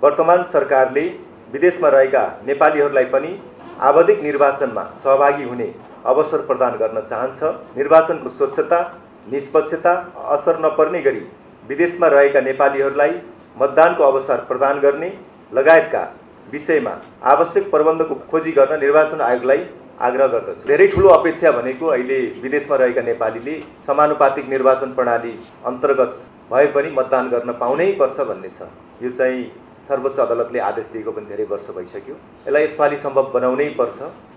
वर्तमान सरकारले विदेशमा रहेका नेपालीहरूलाई पनि आवधिक निर्वाचनमा सहभागी हुने अवसर प्रदान गर्न चाहन्छ। निर्वाचनको स्वच्छता, निष्पक्षता, असर नपर्ने गरी विदेशमा रहेका नेपालीहरूलाई मतदानको अवसर प्रदान गर्ने लगायतका विषयमा आवश्यक प्रबन्धको खोजी गर्न निर्वाचन आयोगलाई आग्रह गर्दछु। धेरै ठूलो अपेक्षा भनेको अहिले विदेशमा रहेका नेपालीले समानुपातिक निर्वाचन प्रणाली अन्तर्गत भए पनि मतदान गर्न पाउनै पर्छ भन्ने छ। यो चाहिँ सर्वोच्च अदालतले आदेश दिएको पनि धेरै वर्ष भइसक्यो। यसलाई यसपालि सम्भव बनाउनै पर्छ।